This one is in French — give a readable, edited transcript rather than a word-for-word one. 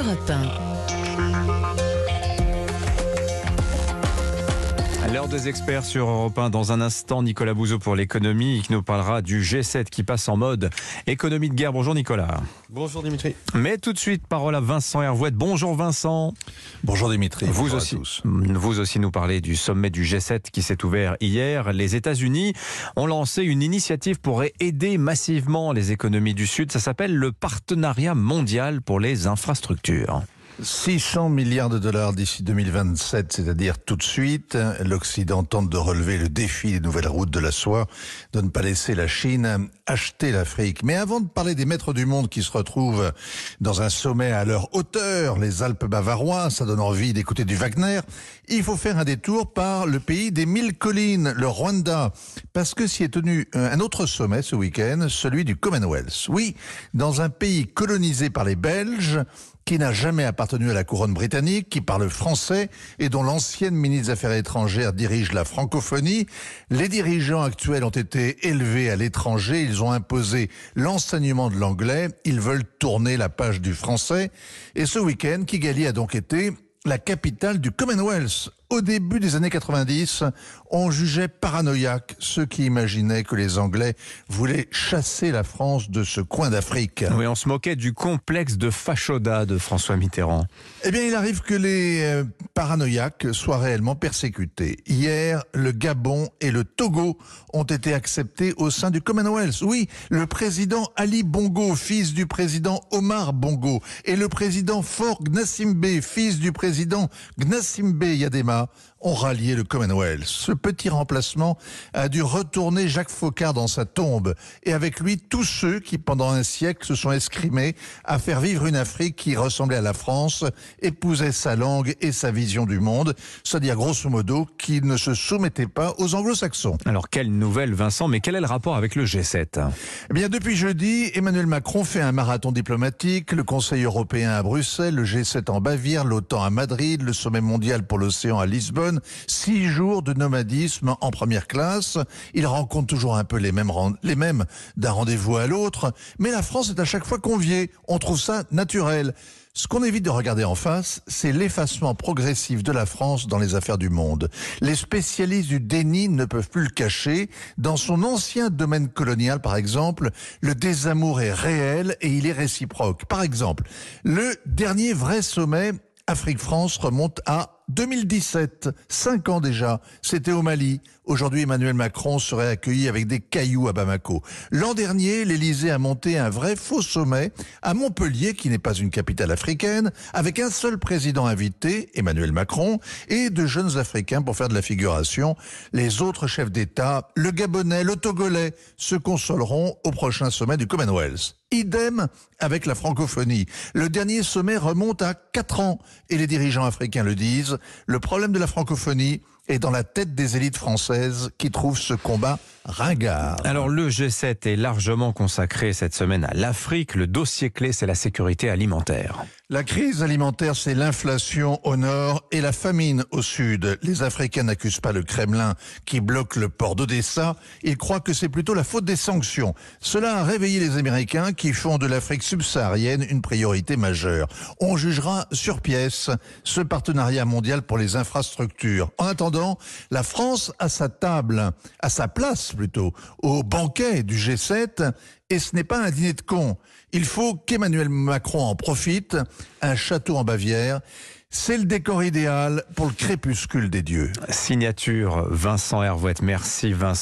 Europe 1. L'heure des experts sur Europe 1. Dans un instant, Nicolas Bouzou pour l'économie, qui nous parlera du G7 qui passe en mode économie de guerre. Bonjour Nicolas. Bonjour Dimitri. Mais tout de suite, parole à Vincent Hervouet. Bonjour Vincent. Bonjour Dimitri. Vous Bonjour aussi, à tous. vous aussi nous parlez du sommet du G7 qui s'est ouvert hier. Les États-Unis ont lancé une initiative pour aider massivement les économies du Sud. Ça s'appelle le Partenariat mondial pour les infrastructures. 600 milliards de dollars d'ici 2027, c'est-à-dire tout de suite. L'Occident tente de relever le défi des nouvelles routes de la soie, de ne pas laisser la Chine acheter l'Afrique. Mais avant de parler des maîtres du monde qui se retrouvent dans un sommet à leur hauteur, les Alpes bavarois, ça donne envie d'écouter du Wagner, il faut faire un détour par le pays des 1000 collines, le Rwanda, parce que s'y est tenu un autre sommet ce week-end, celui du Commonwealth. Oui, dans un pays colonisé par les Belges, qui n'a jamais appartenu à la couronne britannique, qui parle français et dont l'ancienne ministre des Affaires étrangères dirige la francophonie. Les dirigeants actuels ont été élevés à l'étranger, ils ont imposé l'enseignement de l'anglais, ils veulent tourner la page du français. Et ce week-end, Kigali a donc été la capitale du Commonwealth. Au début des années 90, on jugeait paranoïaques ceux qui imaginaient que les Anglais voulaient chasser la France de ce coin d'Afrique. Oui, on se moquait du complexe de Fashoda de François Mitterrand. Eh bien, il arrive que les paranoïaques soient réellement persécutés. Hier, le Gabon et le Togo ont été acceptés au sein du Commonwealth. Oui, le président Ali Bongo, fils du président Omar Bongo, et le président Faure Gnassingbé, fils du président Gnassingbé Yadema, ont rallié le Commonwealth. Ce petit remplacement a dû retourner Jacques Foccart dans sa tombe, et avec lui tous ceux qui pendant un siècle se sont escrimés à faire vivre une Afrique qui ressemblait à la France, épousait sa langue et sa vision du monde, c'est-à-dire grosso modo qu'il ne se soumettait pas aux anglo-saxons. Alors quelle nouvelle Vincent, mais quel est le rapport avec le G7 ? Eh bien depuis jeudi, Emmanuel Macron fait un marathon diplomatique, le Conseil européen à Bruxelles, le G7 en Bavière, l'OTAN à Madrid, le sommet mondial pour l'océan à Lisbonne. 6 jours de nomadisme en première classe. Il rencontre toujours un peu les mêmes d'un rendez-vous à l'autre. Mais la France est à chaque fois conviée. On trouve ça naturel. Ce qu'on évite de regarder en face, c'est l'effacement progressif de la France dans les affaires du monde. Les spécialistes du déni ne peuvent plus le cacher. Dans son ancien domaine colonial, par exemple, le désamour est réel et il est réciproque. Par exemple, le dernier vrai sommet Afrique-France remonte à 2017, 5 ans déjà, c'était au Mali. Aujourd'hui, Emmanuel Macron serait accueilli avec des cailloux à Bamako. L'an dernier, l'Élysée a monté un vrai faux sommet à Montpellier, qui n'est pas une capitale africaine, avec un seul président invité, Emmanuel Macron, et de jeunes Africains pour faire de la figuration. Les autres chefs d'État, le Gabonais, le Togolais, se consoleront au prochain sommet du Commonwealth. Idem avec la francophonie. Le dernier sommet remonte à 4 ans et les dirigeants africains le disent. Le problème de la francophonie est dans la tête des élites françaises qui trouvent ce combat ringard. Alors le G7 est largement consacré cette semaine à l'Afrique. Le dossier clé, c'est la sécurité alimentaire. La crise alimentaire, c'est l'inflation au nord et la famine au sud. Les Africains n'accusent pas le Kremlin qui bloque le port d'Odessa. Ils croient que c'est plutôt la faute des sanctions. Cela a réveillé les Américains qui font de l'Afrique subsaharienne une priorité majeure. On jugera sur pièce ce partenariat mondial pour les infrastructures. En attendant, la France a sa table, à sa place plutôt, au banquet du G7. Et ce n'est pas un dîner de cons. Il faut qu'Emmanuel Macron en profite. Un château en Bavière, c'est le décor idéal pour le crépuscule des dieux. Signature Vincent Hervouet. Merci Vincent.